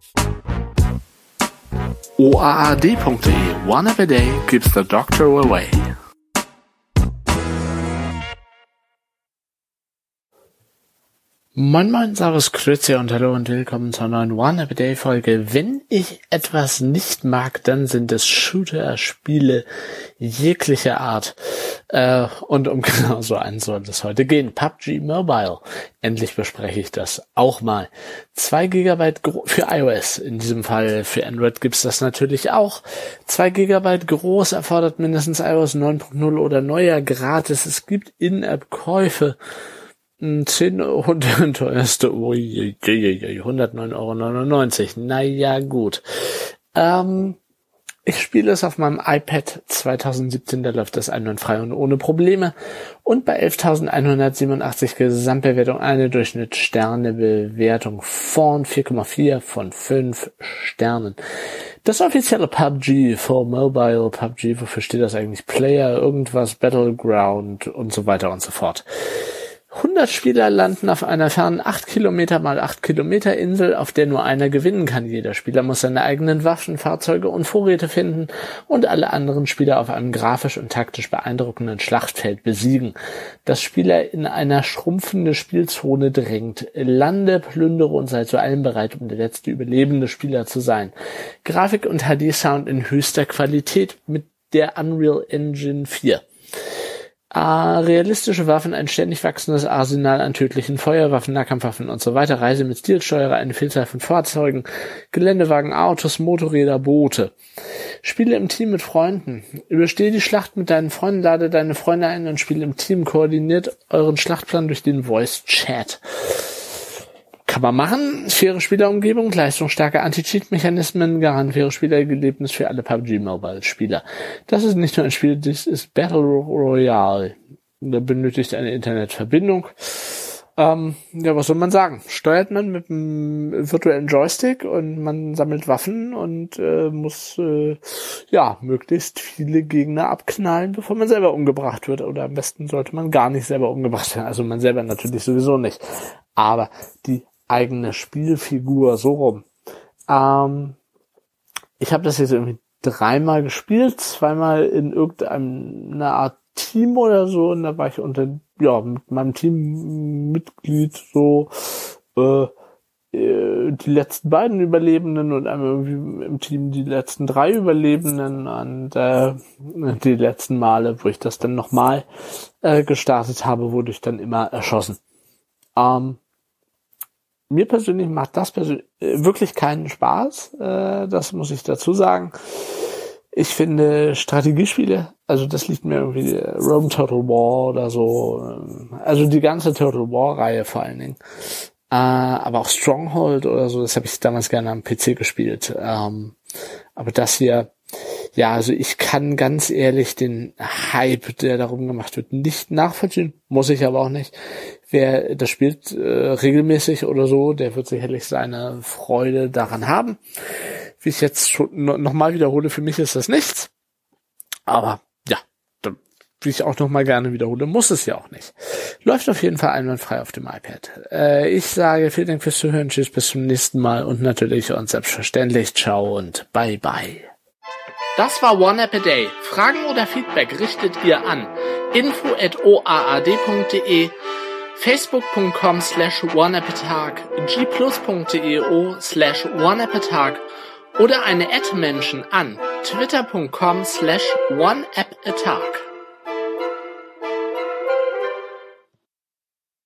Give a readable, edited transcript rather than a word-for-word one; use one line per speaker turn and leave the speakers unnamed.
OAAD.de One App a Day keeps the doctor away. Moin moin, servus, grüezi und hallo und willkommen zur neuen One App a Day Folge. Wenn ich etwas nicht mag, dann sind es Shooter-Spiele jeglicher Art. Und um genau so einen soll es heute gehen. PUBG Mobile. Endlich bespreche ich das auch mal. 2 GB für iOS. In diesem Fall für Android gibt's das natürlich auch. 2 GB groß, erfordert mindestens iOS 9.0 oder neuer gratis. Es gibt In-App-Käufe. 10 und der teuerste, 109,99 €. Naja, gut. Ich spiele es auf meinem iPad 2017, da läuft das einwandfrei und ohne Probleme. Und bei 11.187 Gesamtbewertung eine Durchschnittssternebewertung von 4,4 von 5 Sternen. Das offizielle PUBG for Mobile, PUBG, wofür steht das eigentlich? Player, irgendwas, Battleground und so weiter und so fort. 100 Spieler landen auf einer fernen 8 Kilometer mal 8 Kilometer Insel, auf der nur einer gewinnen kann. Jeder Spieler muss seine eigenen Waffen, Fahrzeuge und Vorräte finden und alle anderen Spieler auf einem grafisch und taktisch beeindruckenden Schlachtfeld besiegen. Das Spieler in einer schrumpfende Spielzone drängt. Lande, plündere und sei zu allem bereit, um der letzte überlebende Spieler zu sein. Grafik und HD-Sound in höchster Qualität mit der Unreal Engine 4. Realistische Waffen, ein ständig wachsendes Arsenal an tödlichen Feuerwaffen, Nahkampfwaffen und so weiter, Reise mit Stilsteuerer, eine Vielzahl von Fahrzeugen, Geländewagen, Autos, Motorräder, Boote. Spiele im Team mit Freunden. Überstehe die Schlacht mit deinen Freunden, lade deine Freunde ein und spiele im Team. Koordiniert euren Schlachtplan durch den Voice Chat. Kann man machen. Faire Spielerumgebung, leistungsstarke Anti-Cheat-Mechanismen, garantiere Spielerlebnis für alle PUBG Mobile-Spieler. Das ist nicht nur ein Spiel, das ist Battle Royale. Da benötigt eine Internetverbindung. Was soll man sagen? Steuert man mit einem virtuellen Joystick und man sammelt Waffen und muss möglichst viele Gegner abknallen, bevor man selber umgebracht wird. Oder am besten sollte man gar nicht selber umgebracht werden. Also man selber natürlich sowieso nicht. Aber die eigene Spielfigur, so rum. Ich habe das jetzt irgendwie 3-mal gespielt, 2-mal in irgendeiner Art Team oder so, und da war ich mit meinem Teammitglied so die letzten beiden Überlebenden und einmal irgendwie im Team die letzten 3 Überlebenden, und die letzten Male, wo ich das dann nochmal gestartet habe, wurde ich dann immer erschossen. Mir persönlich macht das wirklich keinen Spaß, das muss ich dazu sagen. Ich finde Strategiespiele, also das liegt mir irgendwie, Rome Total War oder so, also die ganze Total War Reihe vor allen Dingen, aber auch Stronghold oder so, das habe ich damals gerne am PC gespielt, aber das hier, ja, also ich kann ganz ehrlich den Hype, der darum gemacht wird, nicht nachvollziehen, muss ich aber auch nicht. Wer das spielt regelmäßig oder so, der wird sicherlich seine Freude daran haben. Wie ich jetzt schon nochmal wiederhole, für mich ist das nichts. Aber ja, wie ich auch nochmal gerne wiederhole, muss es ja auch nicht. Läuft auf jeden Fall einwandfrei auf dem iPad. Ich sage vielen Dank fürs Zuhören, tschüss, bis zum nächsten Mal und natürlich und selbstverständlich ciao und bye bye. Das war One App a Day. Fragen oder Feedback richtet ihr an info@oaad.de, facebook.com/oneappatag, gplus.io/oneappatag oder eine @Menschen an twitter.com/oneappatag.